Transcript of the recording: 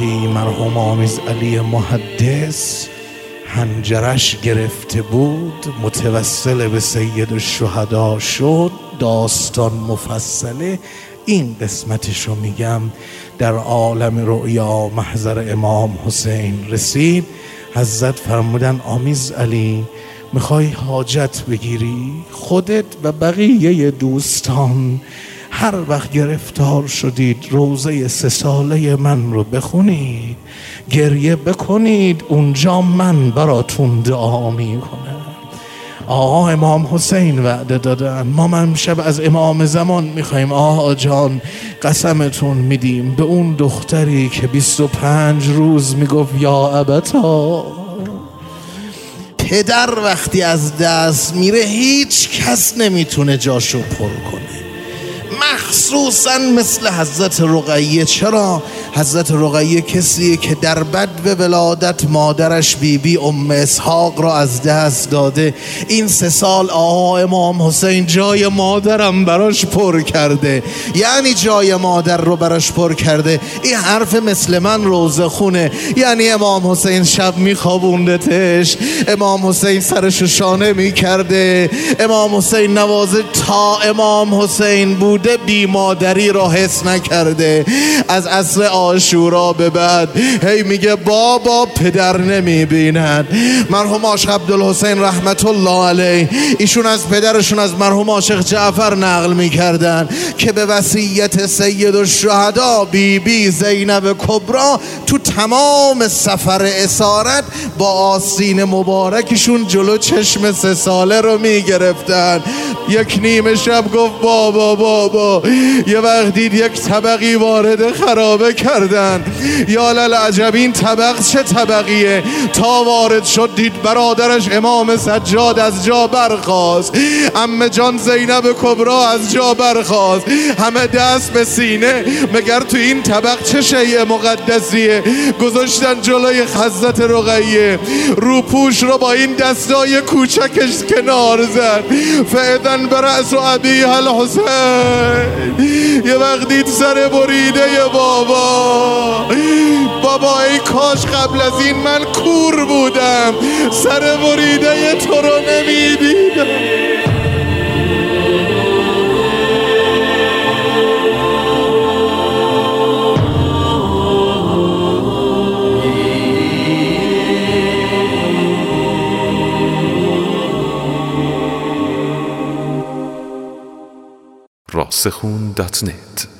وقتی مرحوم آمیز علی محدث حنجرش گرفته بود متوسل به سید الشهدا شد، داستان مفصله، این قسمتشو میگم. در عالم رؤیا محضر امام حسین رسید، حضرت فرمودن آمیز علی میخوای حاجت بگیری؟ خودت و بقیه دوستان هر وقت گرفتار شدید روزه 3 ساله من رو بخونید، گریه بکنید، اونجا من براتون دعا میکنم. آقا امام حسین وعده دادن، ما امشب از امام زمان میخوایم آقا جان قسمتون میدیم به اون دختری که 25 روز میگفت یا ابتا. پدر وقتی از دست میره هیچ کس نمیتونه جاشو پر کنه، مخصوصا مثل حضرت رقیه. چرا؟ حضرت رقیه کسیه که در بدو ولادت مادرش بیبی ام اسحاق را از دست داده. این 3 سال آقا امام حسین جای مادرم براش پر کرده، یعنی جای مادر رو براش پر کرده. این حرف مثل من روزه خونه، یعنی امام حسین شب میخوابوندتش، امام حسین سرشو شانه میکرده، امام حسین نوازه تا امام حسین بوده بی مادری را حس نکرده. از عصر عاشورا به بعد هی میگه بابا پدر نمیبیند. مرحوم عاشق عبدالحسین رحمت الله علیه ایشون از پدرشون از مرحوم عاشق جعفر نقل میکردن که به وصیت سید الشهدا بیبی زینب کبرا تو تمام سفر اسارت با آستین مبارکشون جلو چشم 3 ساله رو میگرفتن. یک نیمه شب گفت بابا یه وقت دید یک طبقی وارد خرابه کردن، یا للعجب این طبق چه طبقیه؟ تا وارد شد دید برادرش امام سجاد از جا برخاست، عمه جان زینب کبرا از جا برخاست، همه دست به سینه، مگر تو این طبق چه شیء مقدسیه؟ گذاشتن جلوی حضرت رقیه، روپوش رو با این دستای کوچکش کنار زد. فعدن برأس و ابی الحسین، یه وقت دید سر بریده بابا ای کاش قبل از این من کور بودم، سر بریده تو رو نمیدیدم. راسخون.net